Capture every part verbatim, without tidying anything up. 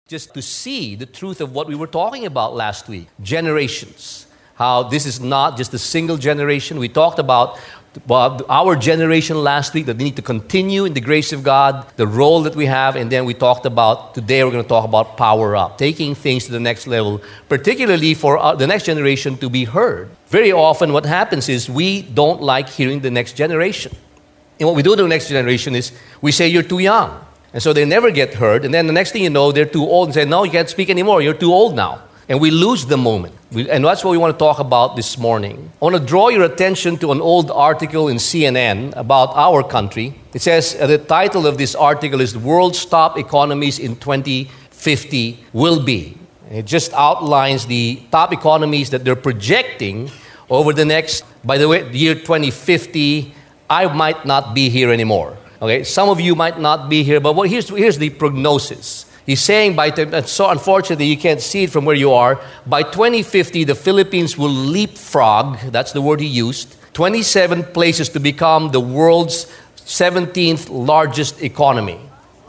just to see the truth of what we were talking about last week. Generations. How this is not just a single generation. We talked about Well, our generation last week, that we need to continue in the grace of God, the role that we have, and then we talked about, today we're going to talk about power up, taking things to the next level, particularly for uh, the next generation to be heard. Very often what happens is we don't like hearing the next generation. And what we do to the next generation is we say, you're too young. And so they never get heard, and then the next thing you know, they're too old and say, no, you can't speak anymore, you're too old now. And we lose the moment. We, and that's what we want to talk about this morning. I want to draw your attention to an old article in C N N about our country. It says, uh, the title of this article is World's Top Economies in twenty fifty Will Be. And it just outlines the top economies that they're projecting over the next, by the way, year twenty fifty, I might not be here anymore. Okay, some of you might not be here, but well, here's, here's the prognosis. He's saying, by and so unfortunately you can't see it from where you are, by twenty fifty the Philippines will leapfrog, that's the word he used, twenty-seven places to become the world's seventeenth largest economy.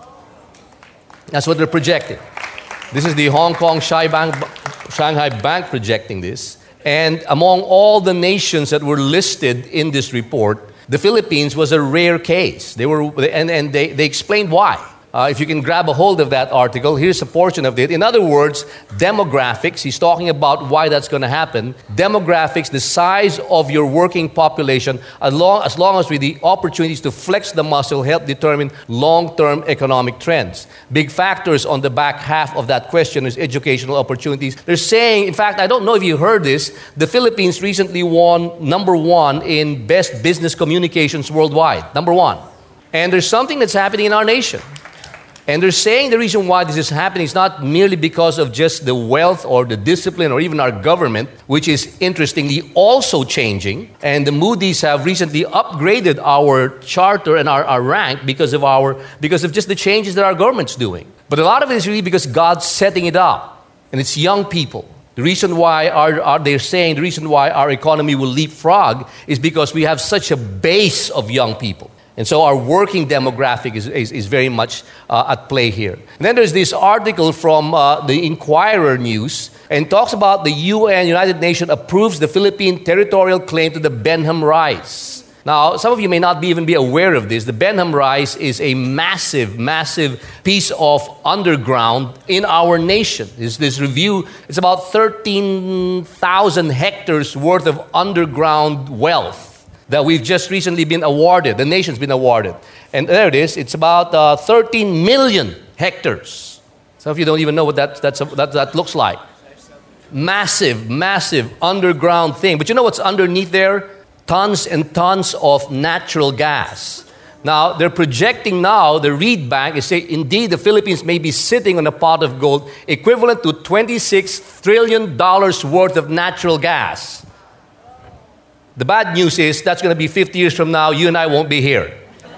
That's what they're projecting. This is the Hong Kong Shanghai Bank projecting this. And among all the nations that were listed in this report, the Philippines was a rare case. They were, and, and they, they explained why. Uh, if you can grab a hold of that article, here's a portion of it. In other words, demographics, he's talking about why that's going to happen. Demographics, the size of your working population, as long, as long as with the opportunities to flex the muscle, help determine long-term economic trends. Big factors on the back half of that question is educational opportunities. They're saying, in fact, I don't know if you heard this, the Philippines recently won number one in best business communications worldwide. Number one. And there's something that's happening in our nation. And they're saying the reason why this is happening is not merely because of just the wealth or the discipline or even our government, which is interestingly also changing. And the Moody's have recently upgraded our charter and our, our rank because of our because of just the changes that our government's doing. But a lot of it is really because God's setting it up. And it's young people. The reason why our, our, they're saying the reason why our economy will leapfrog is because we have such a base of young people. And so our working demographic is, is, is very much uh, at play here. And then there's this article from uh, the Inquirer News, and talks about the U N, United Nations, approves the Philippine territorial claim to the Benham Rise. Now, some of you may not be even be aware of this. The Benham Rise is a massive, massive piece of underground in our nation. It's this review, it's about thirteen thousand hectares worth of underground wealth that we've just recently been awarded. The nation's been awarded. And there it is. It's about uh, thirteen million hectares. Some of you don't even know what that, that's, that, that looks like. Massive, massive underground thing. But you know what's underneath there? Tons and tons of natural gas. Now, they're projecting now, the Reed Bank is saying, indeed, the Philippines may be sitting on a pot of gold equivalent to twenty-six trillion dollars worth of natural gas. The bad news is that's going to be fifty years from now, you and I won't be here.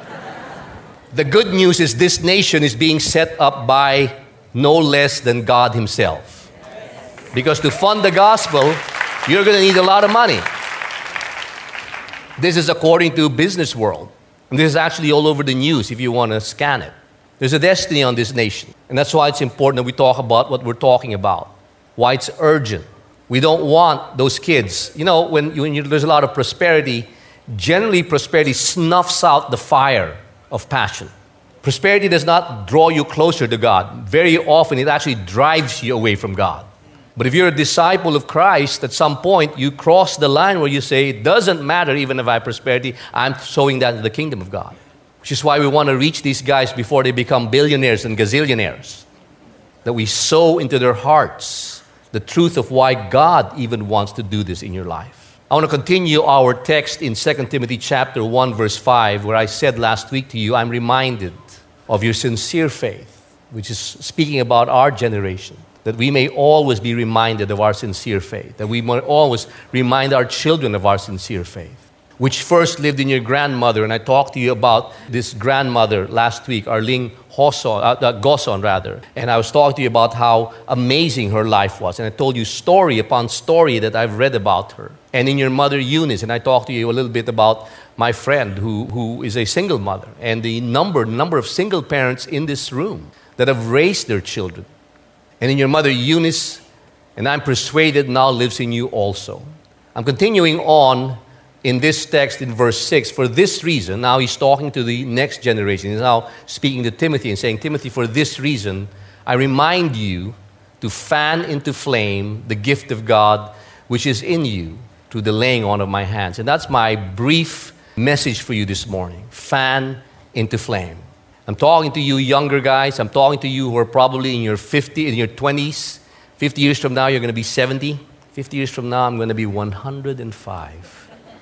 The good news is this nation is being set up by no less than God Himself. Because to fund the gospel, you're going to need a lot of money. This is according to Business World. And this is actually all over the news if you want to scan it. There's a destiny on this nation. And that's why it's important that we talk about what we're talking about. Why it's urgent. We don't want those kids. You know, when, when you, there's a lot of prosperity, generally prosperity snuffs out the fire of passion. Prosperity does not draw you closer to God. Very often it actually drives you away from God. But if you're a disciple of Christ, at some point you cross the line where you say, it doesn't matter even if I have prosperity, I'm sowing that into the kingdom of God. Which is why we want to reach these guys before they become billionaires and gazillionaires. That we sow into their hearts the truth of why God even wants to do this in your life. I want to continue our text in Second Timothy chapter one, verse five, where I said last week to you, I'm reminded of your sincere faith, which is speaking about our generation, that we may always be reminded of our sincere faith, that we may always remind our children of our sincere faith, which first lived in your grandmother. And I talked to you about this grandmother last week, Arlene Hoson, uh, uh, Goson rather. And I was talking to you about how amazing her life was. And I told you story upon story that I've read about her. And in your mother Eunice, and I talked to you a little bit about my friend who, who is a single mother. And the number, number of single parents in this room that have raised their children and in your mother Eunice, and I'm persuaded now lives in you also. I'm continuing on in this text in verse six. For this reason, now he's talking to the next generation. He's now speaking to Timothy and saying, Timothy, for this reason, I remind you to fan into flame the gift of God which is in you through the laying on of my hands. And that's my brief message for you this morning. Fan into flame. I'm talking to you younger guys. I'm talking to you who are probably in your fifties, in your twenties. fifty years from now, you're going to be seventy. fifty years from now, I'm going to be one hundred five.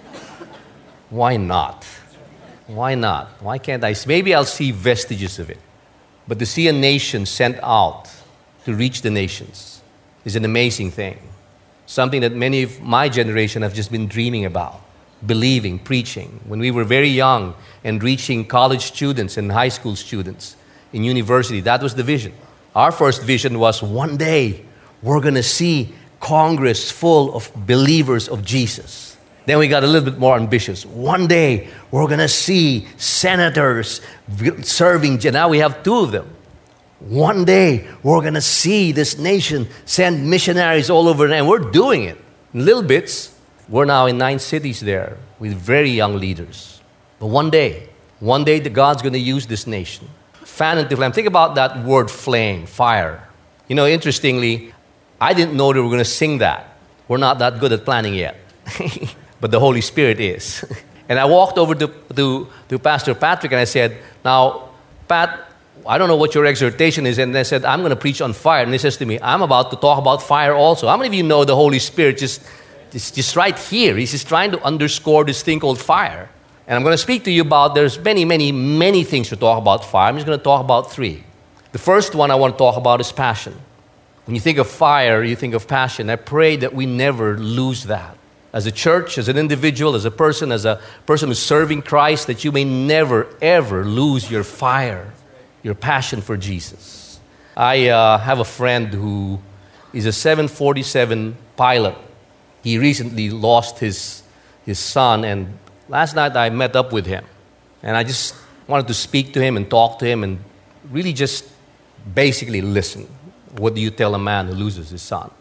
Why not? Why not? Why can't I? Maybe I'll see vestiges of it. But to see a nation sent out to reach the nations is an amazing thing. Something that many of my generation have just been dreaming about, believing, preaching. When we were very young and reaching college students and high school students in university, that was the vision. Our first vision was one day we're going to see Congress full of believers of Jesus. Then we got a little bit more ambitious. One day, we're going to see senators serving. Now we have two of them. One day, we're going to see this nation send missionaries all over. And we're doing it in little bits. We're now in nine cities there with very young leaders. But one day, one day, the God's going to use this nation. Fan into flame. Think about that word flame, fire. You know, interestingly, I didn't know they were going to sing that. We're not that good at planning yet. But the Holy Spirit is. And I walked over to, to, to Pastor Patrick and I said, now, Pat, I don't know what your exhortation is. And I said, I'm going to preach on fire. And he says to me, I'm about to talk about fire also. How many of you know the Holy Spirit just, just, just right here? He's just trying to underscore this thing called fire. And I'm going to speak to you about, there's many, many, many things to talk about fire. I'm just going to talk about three. The first one I want to talk about is passion. When you think of fire, you think of passion. I pray that we never lose that. As a church, as an individual, as a person, as a person who's serving Christ, that you may never, ever lose your fire, your passion for Jesus. I uh, have a friend who is a seven forty-seven pilot. He recently lost his, his son, and last night I met up with him. And I just wanted to speak to him and talk to him and really just basically listen. What do you tell a man who loses his son?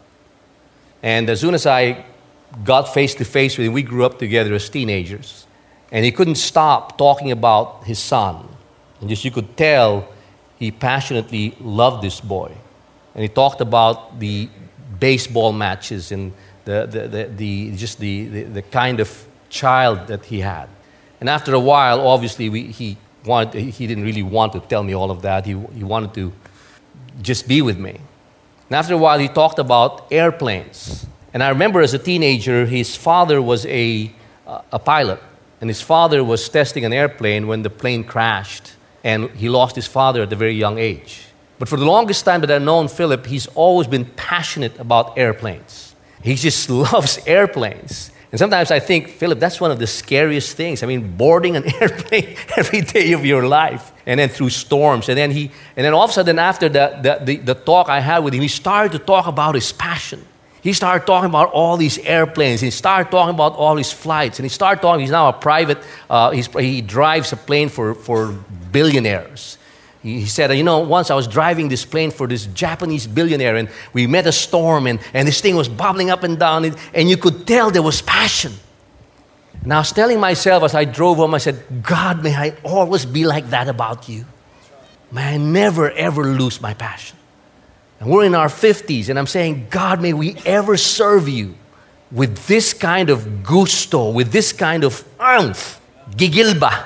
And as soon as I got face to face with him, we grew up together as teenagers. And he couldn't stop talking about his son. And just you could tell he passionately loved this boy. And he talked about the baseball matches and the, the, the, the just the, the, the kind of child that he had. And after a while, obviously, we, he wanted, he didn't really want to tell me all of that. He, he wanted to just be with me. And after a while, he talked about airplanes. And I remember as a teenager, his father was a, uh, a pilot. And his father was testing an airplane when the plane crashed. And he lost his father at a very young age. But for the longest time that I've known Philip, he's always been passionate about airplanes. He just loves airplanes. And sometimes I think, Philip, that's one of the scariest things. I mean, boarding an airplane every day of your life. And then through storms. And then he, and then all of a sudden after the, the, the, the talk I had with him, he started to talk about his passion. He started talking about all these airplanes. He started talking about all his flights. And he started talking, he's now a private, uh, he's, he drives a plane for, for billionaires. He, he said, you know, once I was driving this plane for this Japanese billionaire, and we met a storm, and, and this thing was bobbling up and down, and, and you could tell there was passion. And I was telling myself as I drove home, I said, God, may I always be like that about you. May I never, ever lose my passion. And we're in our fifties, and I'm saying, God, may we ever serve you with this kind of gusto, with this kind of oomph, gigilba.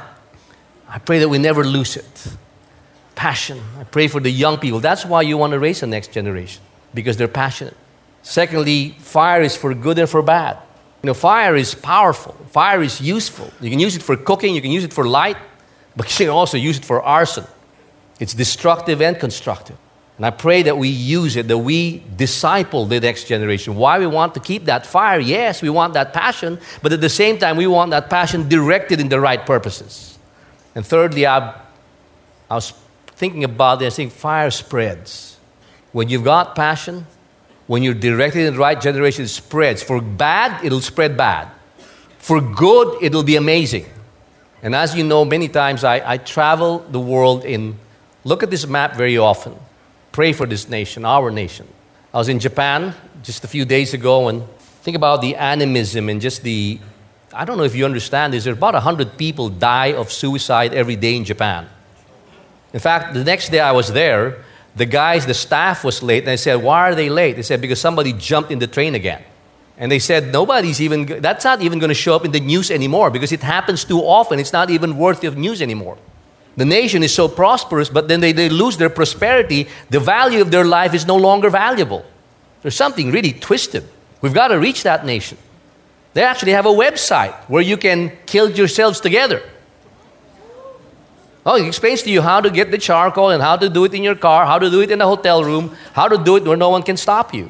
I pray that we never lose it. Passion. I pray for the young people. That's why you want to raise the next generation, because they're passionate. Secondly, fire is for good and for bad. You know, fire is powerful. Fire is useful. You can use it for cooking, you can use it for light, but you can also use it for arson. It's destructive and constructive. And I pray that we use it, that we disciple the next generation. Why we want to keep that fire? Yes, we want that passion, but at the same time, we want that passion directed in the right purposes. And thirdly, I, I was thinking about this. I think fire spreads. When you've got passion, when you're directed in the right generation, it spreads. For bad, it'll spread bad. For good, it'll be amazing. And as you know, many times I, I travel the world in, look at this map very often. pray for this nation, our nation. I was in Japan just a few days ago, and think about the animism and just the, I don't know if you understand this, there are about one hundred people die of suicide every day in Japan. In fact, the next day I was there, the guys, the staff was late, and I said, why are they late? They said, because somebody jumped in the train again. And they said, nobody's even, that's not even going to show up in the news anymore because it happens too often. It's not even worthy of news anymore. The nation is so prosperous, but then they, they lose their prosperity. The value of their life is no longer valuable. There's something really twisted. We've got to reach that nation. They actually have a website where you can kill yourselves together. Oh, it explains to you how to get the charcoal and how to do it in your car, how to do it in a hotel room, how to do it where no one can stop you.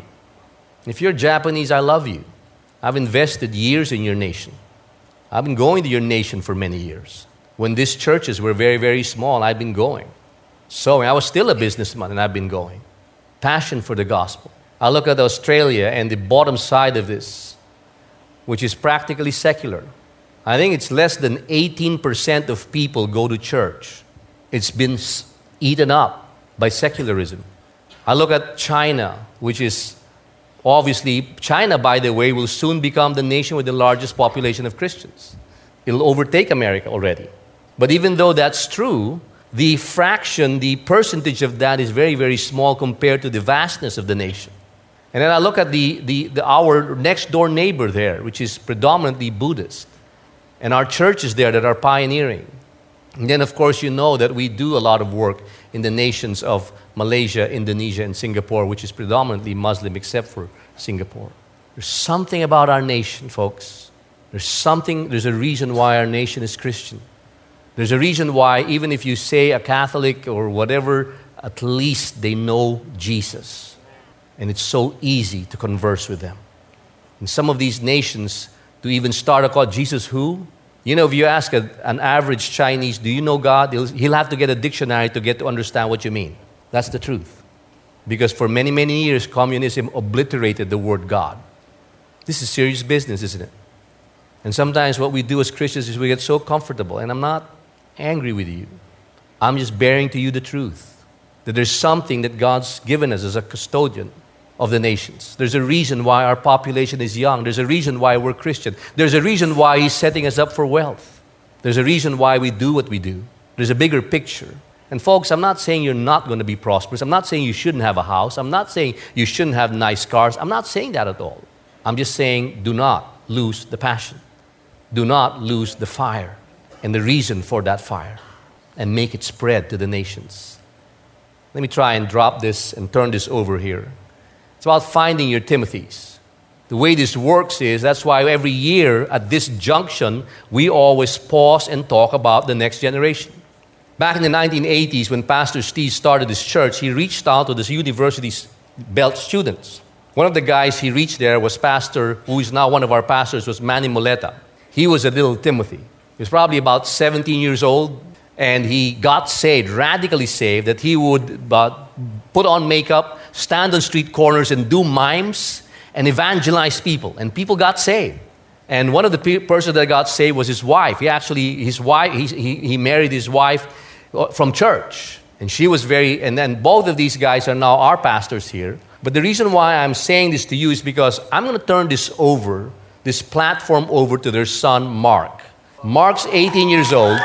If you're Japanese, I love you. I've invested years in your nation. I've been going to your nation for many years. When these churches were very, very small, I've been going. So I was still a businessman and I've been going. Passion for the gospel. I look at Australia and the bottom side of this, which is practically secular. I think it's less than eighteen percent of people go to church. It's been eaten up by secularism. I look at China, which is obviously, China, by the way, will soon become the nation with the largest population of Christians. It'll overtake America already. But even though that's true, the fraction, the percentage of that is very, very small compared to the vastness of the nation. And then I look at the, the, the our next door neighbor there, which is predominantly Buddhist, and our churches there that are pioneering. And then, of course, you know that we do a lot of work in the nations of Malaysia, Indonesia, and Singapore, which is predominantly Muslim except for Singapore. There's something about our nation, folks. There's something, there's a reason why our nation is Christian. There's a reason why, even if you say a Catholic or whatever, at least they know Jesus. And it's so easy to converse with them. In some of these nations, to even start a call, Jesus who? You know, if you ask a, an average Chinese, do you know God? He'll, he'll have to get a dictionary to get to understand what you mean. That's the truth. Because for many, many years, communism obliterated the word God. This is serious business, isn't it? And sometimes what we do as Christians is we get so comfortable. And I'm not angry with you. I'm just bearing to you the truth. That there's something that God's given us as a custodian of the nations. There's a reason why our population is young. There's a reason why we're Christian. There's a reason why He's setting us up for wealth. There's a reason why we do what we do. There's a bigger picture. And folks, I'm not saying you're not going to be prosperous. I'm not saying you shouldn't have a house. I'm not saying you shouldn't have nice cars. I'm not saying that at all. I'm just saying do not lose the passion. Do not lose the fire and the reason for that fire, and make it spread to the nations. Let me try and drop this and turn this over here. It's about finding your Timothys. The way this works is, that's why every year at this junction, we always pause and talk about the next generation. Back in the nineteen eighties, when Pastor Steve started this church, he reached out to this university's belt students. One of the guys he reached there was Pastor, who is now one of our pastors, was Manny Moleta. He was a little Timothy. He was probably about seventeen years old, and he got saved, radically saved, that he would uh, put on makeup, stand on street corners and do mimes and evangelize people. And people got saved. And one of the pe- persons that got saved was his wife. He actually, his wife, he, he, he married his wife from church. And she was very, and then both of these guys are now our pastors here. But the reason why I'm saying this to you is because I'm going to turn this over, this platform over to their son, Mark. Mark's eighteen years old.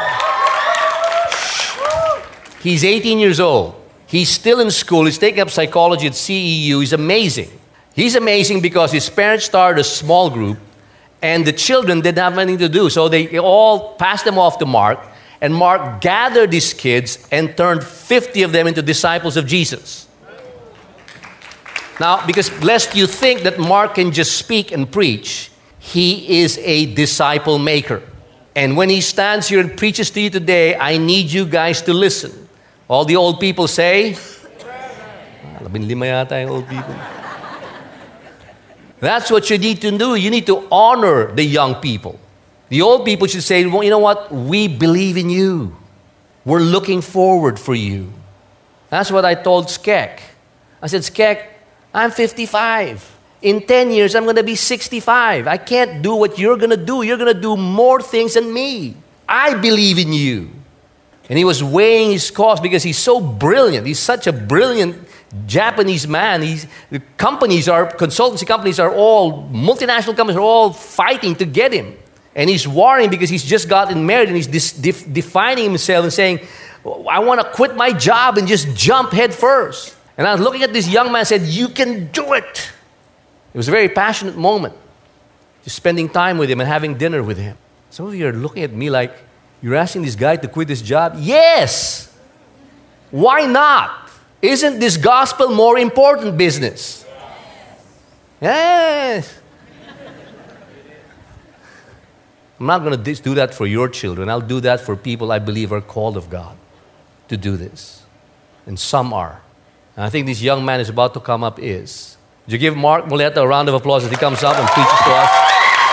He's eighteen years old. He's still in school. He's taking up psychology at C E U. He's amazing. He's amazing because his parents started a small group and the children didn't have anything to do. So they all passed them off to Mark, and Mark gathered these kids and turned fifty of them into disciples of Jesus. Now, because lest you think that Mark can just speak and preach, he is a disciple maker. And when he stands here and preaches to you today, I need you guys to listen. All the old people say, labing lima yata yung old people. That's what you need to do. You need to honor the young people. The old people should say, well, you know what? We believe in you. We're looking forward for you. That's what I told Skek. I said, Skek, I'm fifty-five. In ten years, I'm going to be sixty-five. I can't do what you're going to do. You're going to do more things than me. I believe in you. And he was weighing his cost because he's so brilliant. He's such a brilliant Japanese man. He's, the companies are, consultancy companies are all, multinational companies are all fighting to get him. And he's worrying because he's just gotten married and he's dis, def, defining himself and saying, I want to quit my job and just jump head first. And I was looking at this young man and said, you can do it. It was a very passionate moment. Just spending time with him and having dinner with him. Some of you are looking at me like, you're asking this guy to quit his job? Yes! Why not? Isn't this gospel more important business? Yes! I'm not going to do that for your children. I'll do that for people I believe are called of God to do this. And some are. And I think this young man is about to come up is. Would you give Mark Muleta a round of applause as he comes up and preaches to us?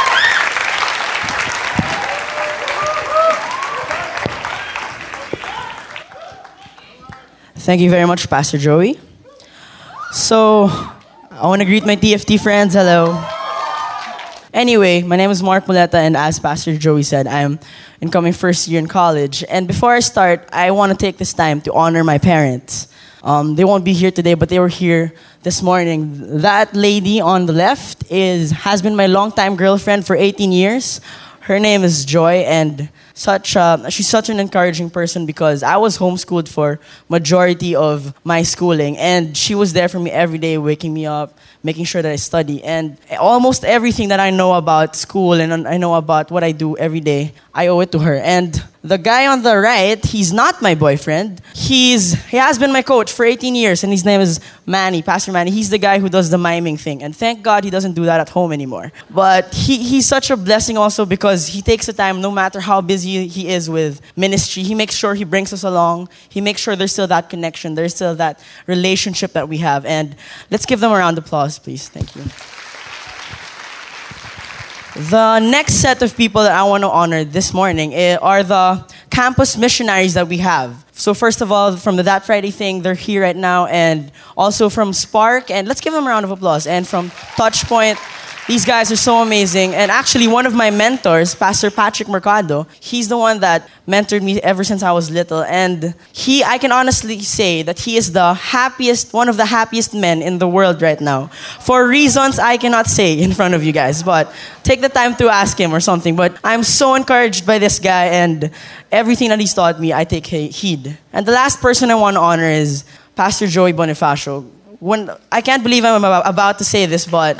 Thank you very much, Pastor Joey. So, I want to greet my T F T friends. Hello. Anyway, my name is Mark Muleta, and as Pastor Joey said, I'm incoming first year in college. And before I start, I want to take this time to honor my parents. Um, they won't be here today, but they were here this morning. That lady on the left is has been my longtime girlfriend for eighteen years. Her name is Joy, and such a, she's such an encouraging person because I was homeschooled for majority of my schooling, and she was there for me every day, waking me up, making sure that I study. And almost everything that I know about school and I know about what I do every day, I owe it to her. And the guy on the right, he's not my boyfriend. He's he has been my coach for eighteen years, and his name is Manny, Pastor Manny. He's the guy who does the miming thing, and thank God he doesn't do that at home anymore. But he he's such a blessing also because he takes the time, no matter how busy he is with ministry, he makes sure he brings us along. He makes sure there's still that connection, there's still that relationship that we have. And let's give them a round of applause, please. Thank you. The next set of people that I want to honor this morning are the campus missionaries that we have. So first of all, from the That Friday thing, they're here right now, and also from Spark, and let's give them a round of applause, and from Touchpoint. These guys are so amazing. And actually, one of my mentors, Pastor Patrick Mercado, he's the one that mentored me ever since I was little. And he, I can honestly say that he is the happiest, one of the happiest men in the world right now. For reasons I cannot say in front of you guys, but take the time to ask him or something. But I'm so encouraged by this guy, and everything that he's taught me, I take heed. And the last person I want to honor is Pastor Joey Bonifacio. When, I can't believe I'm about to say this, but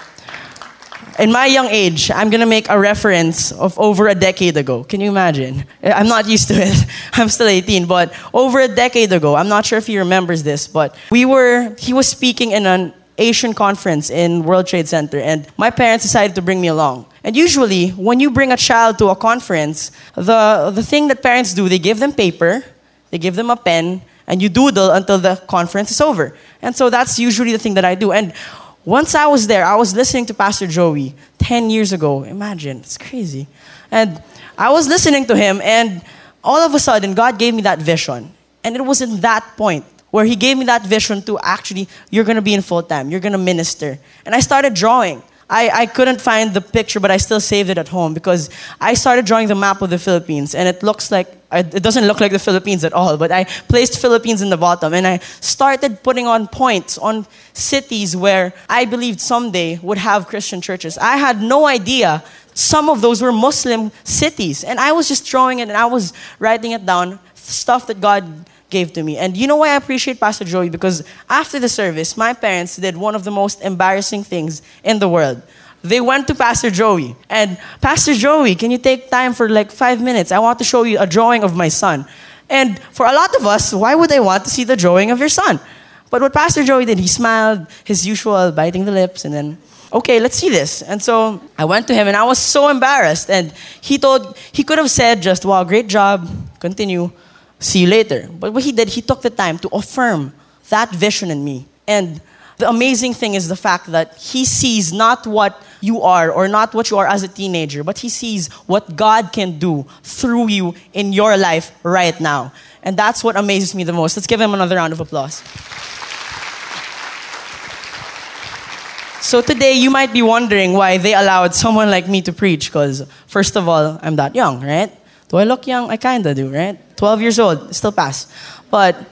in my young age, I'm going to make a reference of over a decade ago. Can you imagine? I'm not used to it. I'm still eighteen, but over a decade ago, I'm not sure if he remembers this, but we were, he was speaking in an Asian conference in World Trade Center, and my parents decided to bring me along. And usually, when you bring a child to a conference, the, the thing that parents do, they give them paper, they give them a pen, and you doodle until the conference is over. And so that's usually the thing that I do. And once I was there, I was listening to Pastor Joey ten years ago. Imagine, it's crazy. And I was listening to him, and all of a sudden, God gave me that vision. And it was in that point where he gave me that vision to actually, you're going to be in full time, you're going to minister. And I started drawing. I, I couldn't find the picture, but I still saved it at home because I started drawing the map of the Philippines, and it looks like, it doesn't look like the Philippines at all, but I placed Philippines in the bottom, and I started putting on points on cities where I believed someday would have Christian churches. I had no idea some of those were Muslim cities, and I was just drawing it, and I was writing it down, stuff that God gave to me. And you know why I appreciate Pastor Joey? Because after the service, my parents did one of the most embarrassing things in the world. They went to Pastor Joey. And, Pastor Joey, can you take time for like five minutes? I want to show you a drawing of my son. And for a lot of us, why would I want to see the drawing of your son? But what Pastor Joey did, he smiled, his usual biting the lips, and then, okay, let's see this. And so I went to him, and I was so embarrassed. And he told, he could have said just, wow, great job, continue. See you later. But what he did, he took the time to affirm that vision in me. And the amazing thing is the fact that he sees not what you are or not what you are as a teenager, but he sees what God can do through you in your life right now. And that's what amazes me the most. Let's give him another round of applause. So today you might be wondering why they allowed someone like me to preach, because first of all, I'm that young, right? Do I look young? I kinda do, right? twelve years old, still pass. But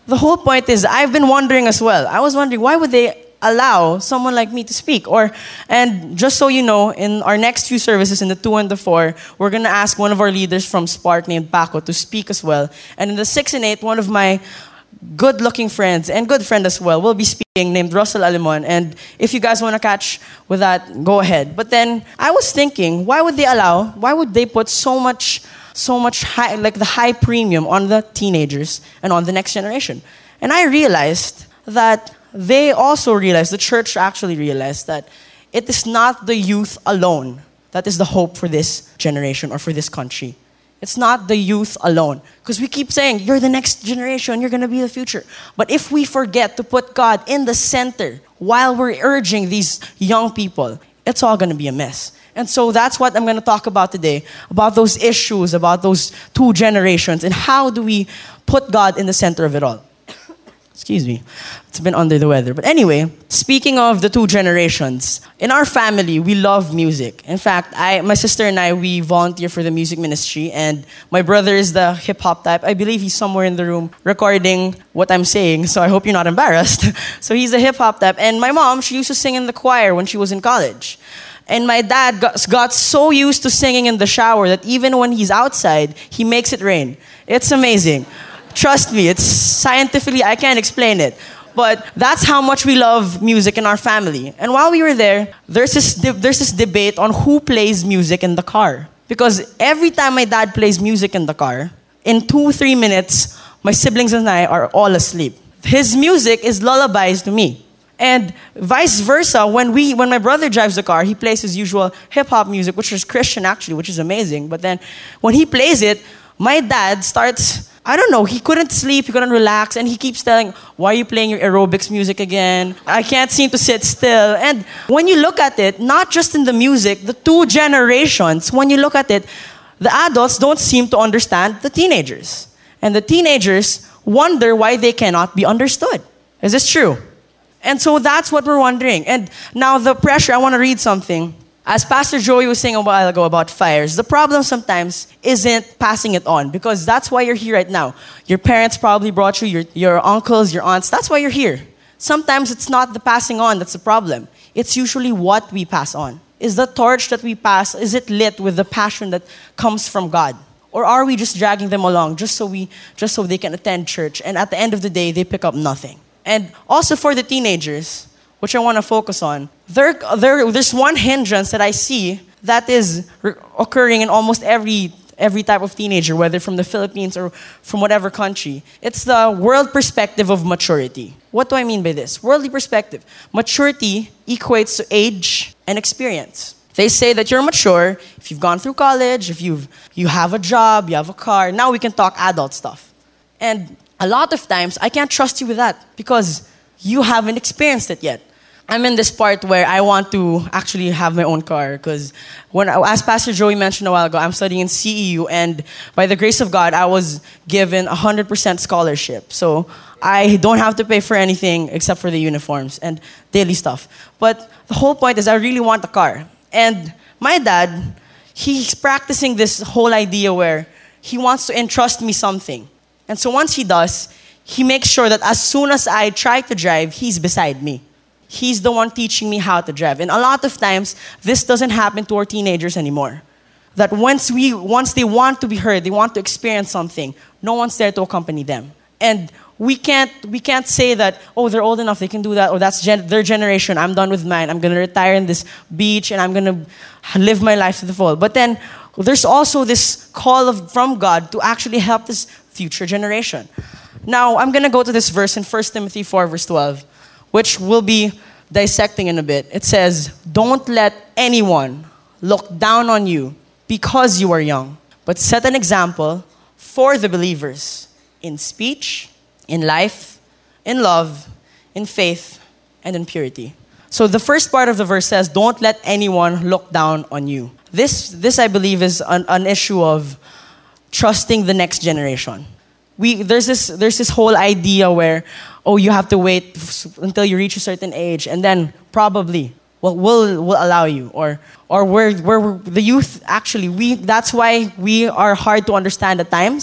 the whole point is, I've been wondering as well. I was wondering, why would they allow someone like me to speak? Or, and just so you know, in our next few services, in the two and the four, we're going to ask one of our leaders from Spark named Paco to speak as well. And in the six and eight, one of my good-looking friends and good friend as well will be speaking, named Russell Alimon. And if you guys want to catch with that, go ahead. But then I was thinking, why would they allow, why would they put so much, so much high, like the high premium on the teenagers and on the next generation? And I realized that they also realized, the church actually realized, that it is not the youth alone that is the hope for this generation or for this country. It's not the youth alone. Because we keep saying, you're the next generation, you're going to be the future. But if we forget to put God in the center while we're urging these young people, it's all going to be a mess. And so that's what I'm going to talk about today, about those issues, about those two generations, and how do we put God in the center of it all. Excuse me. It's been under the weather. But anyway, speaking of the two generations, in our family, we love music. In fact, I, my sister and I, we volunteer for the music ministry, and my brother is the hip-hop type. I believe he's somewhere in the room recording what I'm saying, so I hope you're not embarrassed. So he's a hip-hop type. And my mom, she used to sing in the choir when she was in college. And my dad got, got so used to singing in the shower that even when he's outside, he makes it rain. It's amazing. Trust me, it's scientifically, I can't explain it. But that's how much we love music in our family. And while we were there, there's this, de- there's this debate on who plays music in the car. Because every time my dad plays music in the car, in two, three minutes, my siblings and I are all asleep. His music is lullabies to me. And vice versa, when we, when my brother drives the car, he plays his usual hip-hop music, which is Christian actually, which is amazing. But then when he plays it, my dad starts, I don't know, he couldn't sleep, he couldn't relax, and he keeps telling, why are you playing your aerobics music again? I can't seem to sit still. And when you look at it, not just in the music, the two generations, when you look at it, the adults don't seem to understand the teenagers. And the teenagers wonder why they cannot be understood. Is this true? And so that's what we're wondering. And now the pressure, I want to read something. As Pastor Joey was saying a while ago about fires, the problem sometimes isn't passing it on, because that's why you're here right now. Your parents probably brought you, your, your uncles, your aunts, that's why you're here. Sometimes it's not the passing on that's the problem. It's usually what we pass on. Is the torch that we pass, is it lit with the passion that comes from God? Or are we just dragging them along just so we, just so they can attend church, and at the end of the day, they pick up nothing? And also for the teenagers, which I want to focus on, there, there, there's one hindrance that I see that is re- occurring in almost every every type of teenager, whether from the Philippines or from whatever country. It's the world perspective of maturity. What do I mean by this? Worldly perspective. Maturity equates to age and experience. They say that you're mature if you've gone through college, if you've you have a job, you have a car. Now we can talk adult stuff. And a lot of times, I can't trust you with that because you haven't experienced it yet. I'm in this part where I want to actually have my own car because when, as Pastor Joey mentioned a while ago, I'm studying in C E U, and by the grace of God, I was given a one hundred percent scholarship. So I don't have to pay for anything except for the uniforms and daily stuff. But the whole point is I really want a car. And my dad, he's practicing this whole idea where he wants to entrust me something. And so once he does, he makes sure that as soon as I try to drive, he's beside me. He's the one teaching me how to drive. And a lot of times, this doesn't happen to our teenagers anymore. That once we, once they want to be heard, they want to experience something, no one's there to accompany them. And we can't, we can't say that, oh, they're old enough, they can do that, or that's gen- their generation, I'm done with mine, I'm going to retire in this beach, and I'm going to live my life to the full. But then, there's also this call of, from God to actually help this future generation. Now, I'm going to go to this verse in First Timothy four, verse twelve, which we'll be dissecting in a bit. It says, don't let anyone look down on you because you are young, but set an example for the believers in speech, in life, in love, in faith, and in purity. So the first part of the verse says, don't let anyone look down on you. This, this I believe, is an, an issue of trusting the next generation. We, there's this there's this whole idea where, oh, you have to wait f- until you reach a certain age, and then probably well, we'll will allow you, or or we're, we're, we're the youth. Actually, we that's why we are hard to understand at times,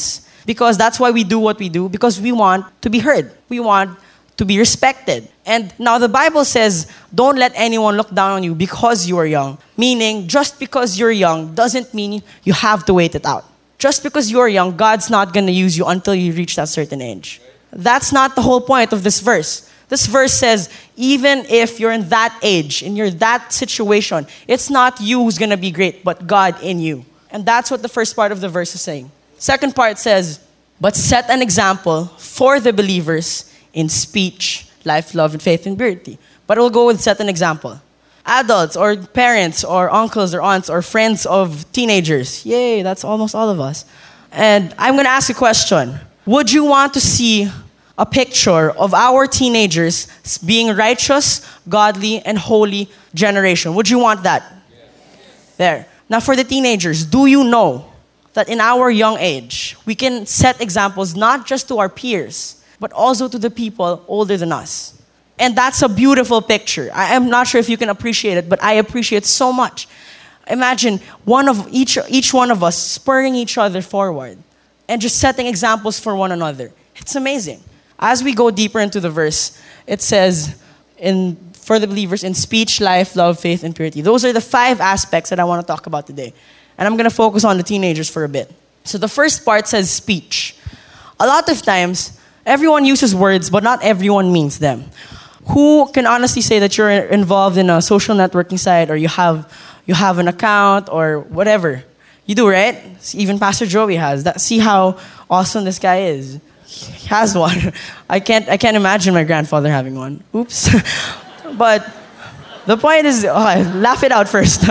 because that's why we do what we do, because we want to be heard. We want to be respected. And now the Bible says, don't let anyone look down on you because you are young. Meaning, just because you're young doesn't mean you have to wait it out. Just because you're young, God's not going to use you until you reach that certain age. That's not the whole point of this verse. This verse says, even if you're in that age, and you're that situation, it's not you who's going to be great, but God in you. And that's what the first part of the verse is saying. Second part says, but set an example for the believers in speech, life, love, and faith, and purity. But we'll go with set an example. Adults or parents or uncles or aunts or friends of teenagers. Yay, that's almost all of us. And I'm going to ask a question. Would you want to see a picture of our teenagers being righteous, godly, and holy generation? Would you want that? Yes. There. Now for the teenagers, do you know that in our young age, we can set examples not just to our peers, but also to the people older than us? And that's a beautiful picture. I am not sure if you can appreciate it, but I appreciate so much. Imagine one of each each one of us spurring each other forward and just setting examples for one another. It's amazing. As we go deeper into the verse, it says in for the believers in speech, life, love, faith, and purity. Those are the five aspects that I want to talk about today. And I'm going to focus on the teenagers for a bit. So the first part says speech. A lot of times, everyone uses words, but not everyone means them. Who can honestly say that you're involved in a social networking site, or you have you have an account or whatever? You do, right? Even Pastor Joey has that. See how awesome this guy is. He has one. I can't I can't imagine my grandfather having one. Oops. But the point is, oh, laugh it out first.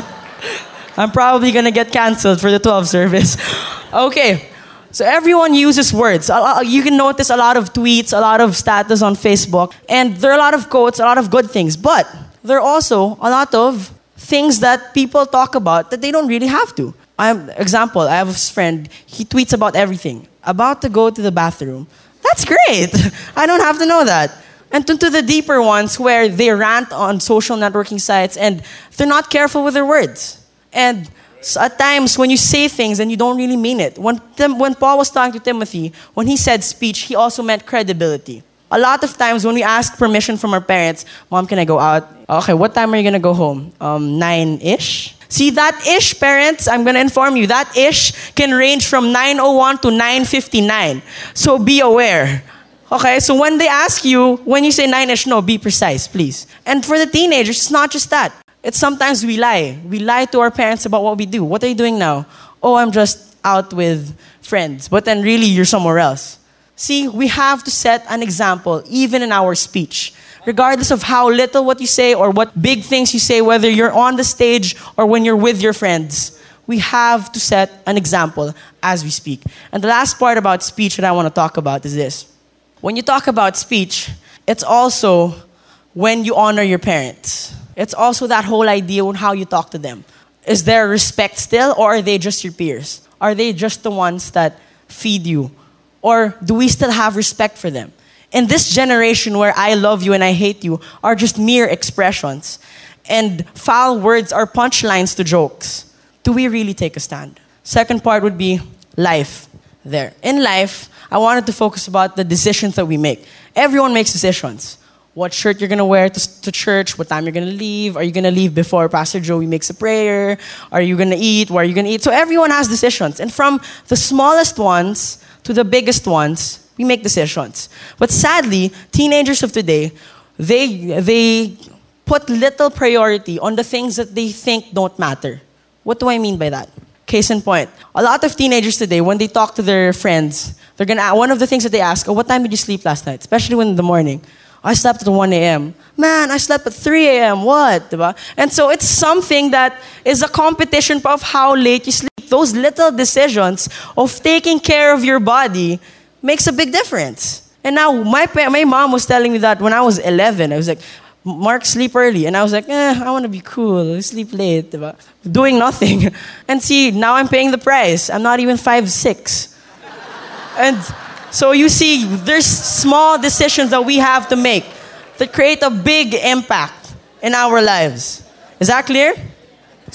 I'm probably gonna get canceled for the twelve service. Okay. So everyone uses words. You can notice a lot of tweets, a lot of status on Facebook, and there are a lot of quotes, a lot of good things. But there are also a lot of things that people talk about that they don't really have to. I'm example, I have a friend, he tweets about everything. About to go to the bathroom. That's great. I don't have to know that. And to, to the deeper ones where they rant on social networking sites and they're not careful with their words. And so at times, when you say things and you don't really mean it. When, Tim, when Paul was talking to Timothy, when he said speech, he also meant credibility. A lot of times when we ask permission from our parents, Mom, can I go out? Okay, what time are you going to go home? Um, nine-ish? See, that ish, parents, I'm going to inform you, that ish can range from nine oh one to nine fifty-nine. So be aware. Okay, so when they ask you, when you say nine-ish, no, be precise, please. And for the teenagers, it's not just that. It's sometimes we lie. We lie to our parents about what we do. What are you doing now? Oh, I'm just out with friends. But then really, you're somewhere else. See, we have to set an example, even in our speech. Regardless of how little what you say or what big things you say, whether you're on the stage or when you're with your friends, we have to set an example as we speak. And the last part about speech that I want to talk about is this. When you talk about speech, it's also when you honor your parents. It's also that whole idea on how you talk to them. Is there respect still, or are they just your peers? Are they just the ones that feed you? Or do we still have respect for them? In this generation where I love you and I hate you are just mere expressions, and foul words are punchlines to jokes, do we really take a stand? Second part would be life. There. In life, I wanted to focus about the decisions that we make. Everyone makes decisions. What shirt you're going to wear to, to church, what time you're going to leave, are you going to leave before Pastor Joey makes a prayer, are you going to eat, where are you going to eat? So everyone has decisions. And from the smallest ones to the biggest ones, we make decisions. But sadly, teenagers of today, they, they put little priority on the things that they think don't matter. What do I mean by that? Case in point, a lot of teenagers today, when they talk to their friends, they're gonna, one of the things that they ask, oh, what time did you sleep last night? Especially when in the morning. I slept at one a.m. Man, I slept at three a.m. What? Diba? And so it's something that is a competition of how late you sleep. Those little decisions of taking care of your body makes a big difference. And now my my mom was telling me that when I was eleven, I was like, Mark, sleep early. And I was like, eh, I want to be cool. Sleep late. Diba? Doing nothing. And see, now I'm paying the price. I'm not even five six. And so you see, there's small decisions that we have to make that create a big impact in our lives. Is that clear?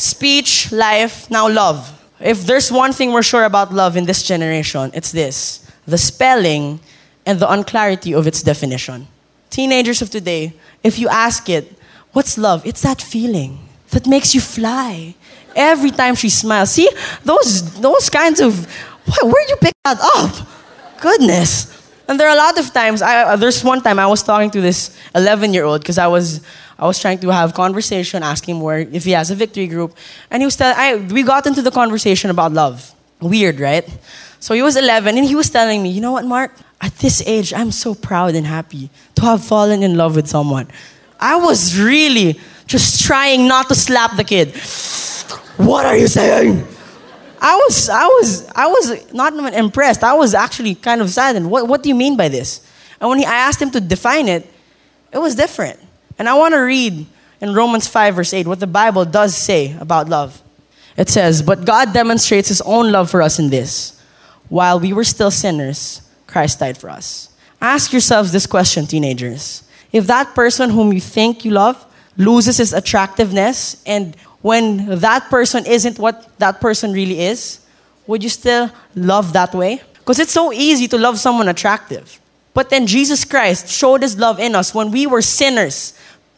Speech, life, now love. If there's one thing we're sure about love in this generation, it's this. the spelling, and the unclarity of its definition. Teenagers of today, if you ask it, what's love? It's that feeling that makes you fly every time she smiles. See, those those kinds of, where'd you pick that up? Goodness. And there are a lot of times, I, there's one time I was talking to this eleven-year-old because I was I was trying to have conversation, asking him where, if he has a victory group. And he was telling, I, we got into the conversation about love. Weird, right? So he was eleven and he was telling me, you know what, Mark? At this age, I'm so proud and happy to have fallen in love with someone. I was really just trying not to slap the kid. What are you saying? I was, I was, I was not even impressed. I was actually kind of saddened. What, what do you mean by this? And when he, I asked him to define it, it was different. And I want to read in Romans five verse eight what the Bible does say about love. It says, but God demonstrates his own love for us in this. While we were still sinners, Christ died for us. Ask yourselves this question, teenagers. If that person whom you think you love loses his attractiveness, and when that person isn't what that person really is, would you still love that way? Because it's so easy to love someone attractive. But then Jesus Christ showed his love in us when we were sinners.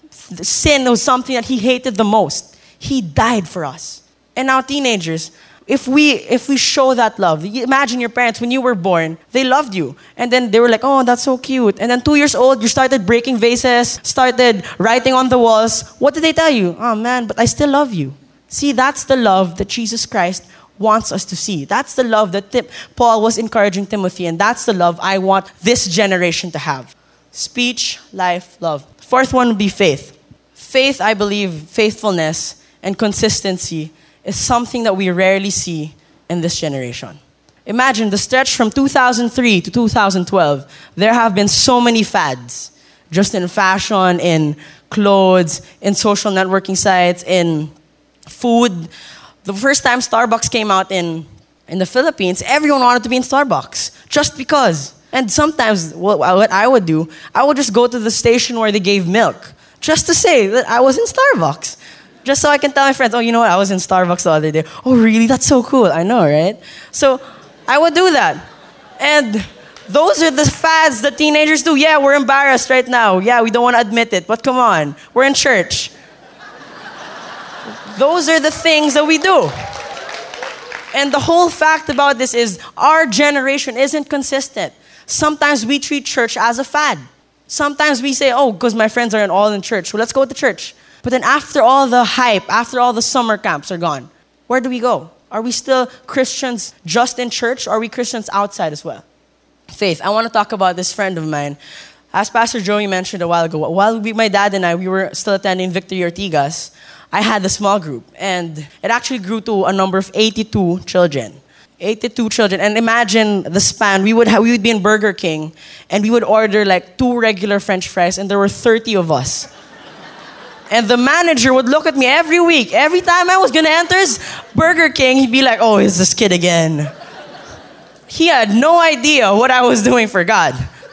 Sin was something that he hated the most. He died for us. And now teenagers, if we if we show that love, imagine your parents when you were born, they loved you. And then they were like, oh, that's so cute. And then two years old, you started breaking vases, started writing on the walls. What did they tell you? Oh man, but I still love you. See, that's the love that Jesus Christ wants us to see. That's the love that Tim, Paul was encouraging Timothy. And that's the love I want this generation to have. Speech, life, love. Fourth one would be faith. Faith, I believe, faithfulness and consistency is something that we rarely see in this generation. Imagine the stretch from two thousand three to two thousand twelve. There have been so many fads, just in fashion, in clothes, in social networking sites, in food. The first time Starbucks came out in, in the Philippines, everyone wanted to be in Starbucks, just because. And sometimes what, what I would do, I would just go to the station where they gave milk, just to say that I was in Starbucks. Just so I can tell my friends, oh, you know what? I was in Starbucks the other day. Oh, really? That's so cool. I know, right? So I would do that. And those are the fads that teenagers do. Yeah, we're embarrassed right now. Yeah, we don't want to admit it. But come on. We're in church. Those are the things that we do. And the whole fact about this is our generation isn't consistent. Sometimes we treat church as a fad. Sometimes we say, oh, because my friends are all in church, so let's go to church. But then after all the hype, after all the summer camps are gone, where do we go? Are we still Christians just in church, or are we Christians outside as well? Faith. I want to talk about this friend of mine. As Pastor Joey mentioned a while ago, while we, my dad and I, we were still attending Victory Ortigas, I had a small group. And it actually grew to a number of eighty-two children. eighty-two children. And imagine the span. We would, have, we would be in Burger King, and we would order like two regular French fries, and there were thirty of us. And the manager would look at me every week. Every time I was going to enter his Burger King, he'd be like, oh, it's this kid again. He had no idea what I was doing for God.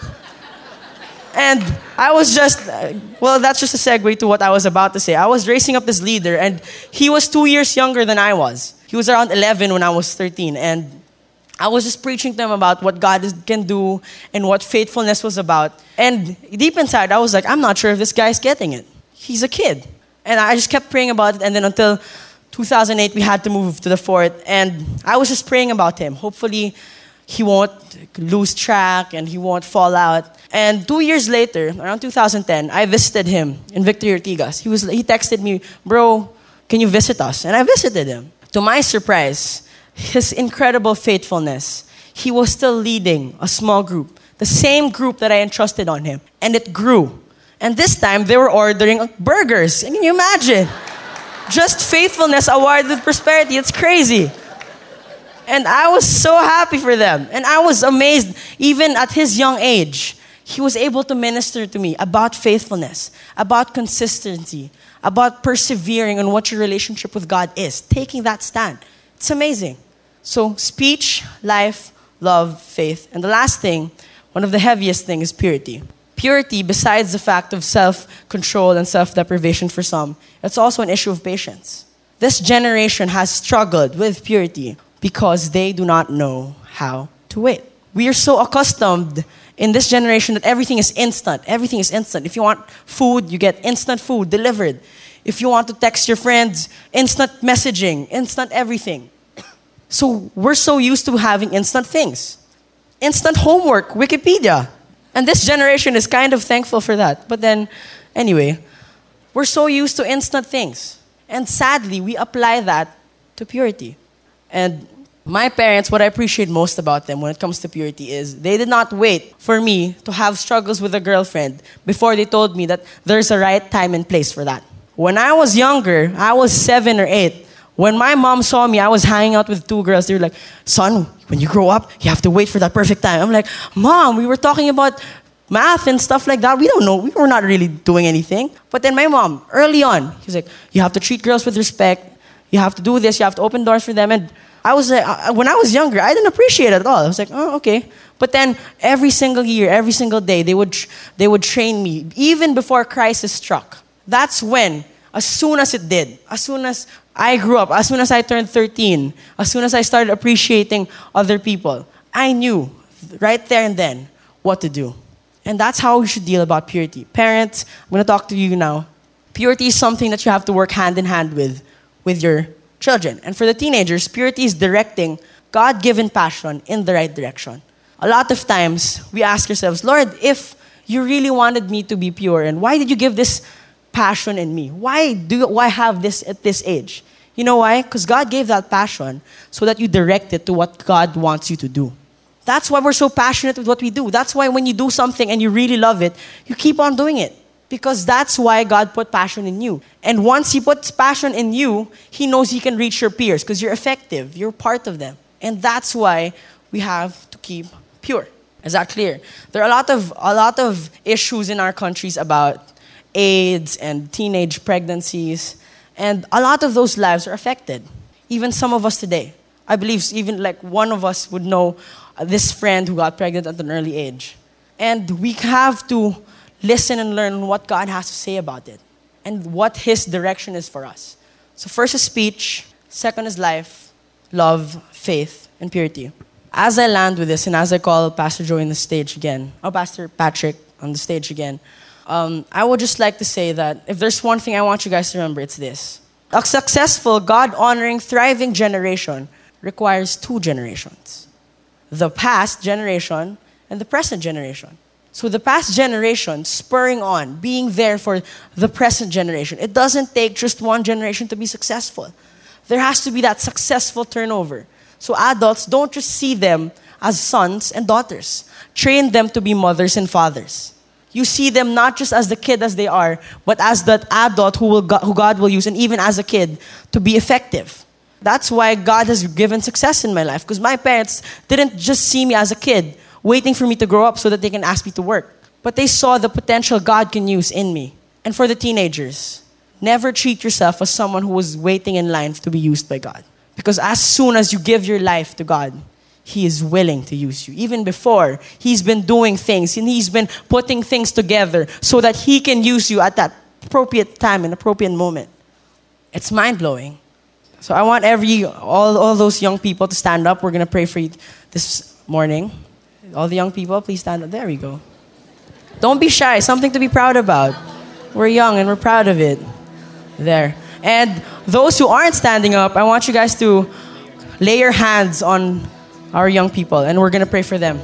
And I was just, uh, well, that's just a segue to what I was about to say. I was racing up this leader, and he was two years younger than I was. He was around eleven when I was thirteen. And I was just preaching to him about what God is, can do and what faithfulness was about. And deep inside, I was like, I'm not sure if this guy's getting it. He's a kid. And I just kept praying about it. And then until two thousand eight, we had to move to the fort. And I was just praying about him. Hopefully, he won't lose track and he won't fall out. And two years later, around two thousand ten, I visited him in Victory Ortigas. He was, he texted me, bro, can you visit us? And I visited him. To my surprise, his incredible faithfulness, he was still leading a small group, the same group that I entrusted on him. And it grew. And this time, they were ordering burgers. Can you imagine? Just faithfulness awarded with prosperity. It's crazy. And I was so happy for them. And I was amazed, even at his young age, he was able to minister to me about faithfulness, about consistency, about persevering on what your relationship with God is, taking that stand. It's amazing. So speech, life, love, faith. And the last thing, one of the heaviest things, is purity. Purity, besides the fact of self-control and self-deprivation for some, it's also an issue of patience. This generation has struggled with purity because they do not know how to wait. we are so accustomed in this generation that everything is instant. Everything is instant. If you want food, you get instant food delivered. If you want to text your friends, instant messaging, instant everything. So we're so used to having instant things. Instant homework, Wikipedia. And this generation is kind of thankful for that. But then, anyway, we're so used to instant things. And sadly, we apply that to purity. And my parents, what I appreciate most about them when it comes to purity is they did not wait for me to have struggles with a girlfriend before they told me that there's a right time and place for that. When I was younger, I was seven or eight. When my mom saw me, I was hanging out with two girls. They were like, son, when you grow up, you have to wait for that perfect time. I'm like, Mom, we were talking about math and stuff like that. We don't know. We were not really doing anything. But then my mom, early on, she's like, you have to treat girls with respect. You have to do this. You have to open doors for them. And I was uh, when I was younger, I didn't appreciate it at all. I was like, oh, okay. But then every single year, every single day, they would they would train me, even before crisis struck. That's when, as soon as it did, as soon as I grew up, as soon as I turned thirteen, as soon as I started appreciating other people, I knew right there and then what to do. And that's how we should deal about purity. Parents, I'm going to talk to you now. Purity is something that you have to work hand in hand with, with your children. And for the teenagers, purity is directing God-given passion in the right direction. A lot of times, we ask ourselves, Lord, if you really wanted me to be pure, and why did you give this passion in me? Why do you, why have this at this age? You know why? Because God gave that passion so that you direct it to what God wants you to do. That's why we're so passionate with what we do. That's why when you do something and you really love it, you keep on doing it. Because that's why God put passion in you. And once He puts passion in you, He knows He can reach your peers because you're effective. You're part of them. And that's why we have to keep pure. Is that clear? There are a lot of a lot of issues in our countries about AIDS and teenage pregnancies. And a lot of those lives are affected. Even some of us today. I believe even like one of us would know this friend who got pregnant at an early age. And we have to listen and learn what God has to say about it and what His direction is for us. So first is speech, second is life, love, faith, and purity. As I land with this and as I call Pastor Joey on the stage again, or Pastor Patrick on the stage again, um, I would just like to say that if there's one thing I want you guys to remember, it's this. A successful, God-honoring, thriving generation requires two generations. The past generation and the present generation. So the past generation spurring on, being there for the present generation. It doesn't take just one generation to be successful. There has to be that successful turnover. So adults, don't just see them as sons and daughters. Train them to be mothers and fathers. You see them not just as the kid as they are, but as that adult who, will go, who God will use, and even as a kid, to be effective. That's why God has given success in my life. Because my parents didn't just see me as a kid, waiting for me to grow up so that they can ask me to work. But they saw the potential God can use in me. And for the teenagers, never treat yourself as someone who was waiting in line to be used by God. Because as soon as you give your life to God, He is willing to use you. Even before, He's been doing things and He's been putting things together so that He can use you at that appropriate time and appropriate moment. It's mind-blowing. So I want every all, all those young people to stand up. We're going to pray for you this morning. All the young people, please stand up. There we go. Don't be shy. Something to be proud about. We're young and we're proud of it. There. And those who aren't standing up, I want you guys to lay your hands on our young people, and we're going to pray for them.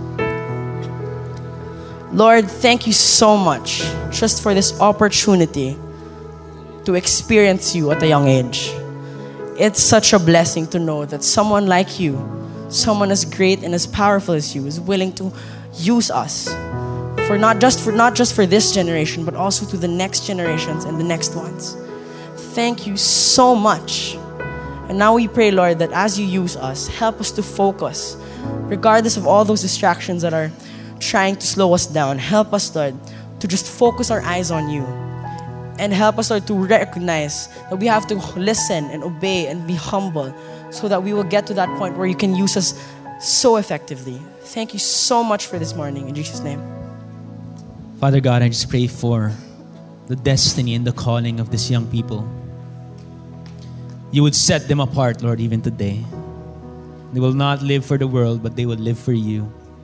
Lord, thank you so much just for this opportunity to experience you at a young age. It's such a blessing to know that someone like you, someone as great and as powerful as you, is willing to use us for not just for not just for this generation, but also to the next generations and the next ones. Thank you so much. And now we pray, Lord, that as you use us, help us to focus, regardless of all those distractions that are trying to slow us down. Help us, Lord, to just focus our eyes on you. And help us, Lord, to recognize that we have to listen and obey and be humble so that we will get to that point where you can use us so effectively. Thank you so much for this morning. In Jesus' name. Father God, I just pray for the destiny and the calling of these young people. You would set them apart, Lord, even today. They will not live for the world, but they will live for you.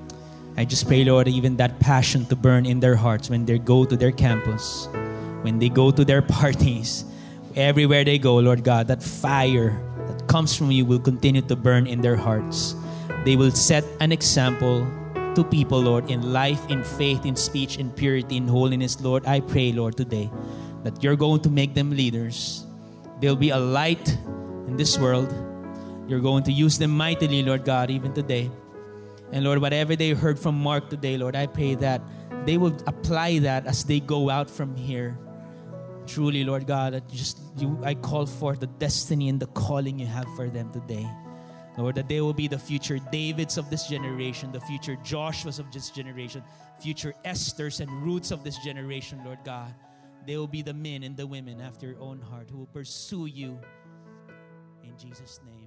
I just pray, Lord, even that passion to burn in their hearts when they go to their campus, when they go to their parties, everywhere they go, Lord God, that fire that comes from you will continue to burn in their hearts. They will set an example to people, Lord, in life, in faith, in speech, in purity, in holiness. Lord, I pray, Lord, today that you're going to make them leaders. They'll be a light in this world. You're going to use them mightily, Lord God, even today. And Lord, whatever they heard from Mark today, Lord, I pray that they will apply that as they go out from here. Truly, Lord God, that just you, I call forth the destiny and the calling you have for them today. Lord, that they will be the future Davids of this generation, the future Joshuas of this generation, future Esthers and Ruths of this generation, Lord God. They will be the men and the women after your own heart who will pursue you in Jesus' name.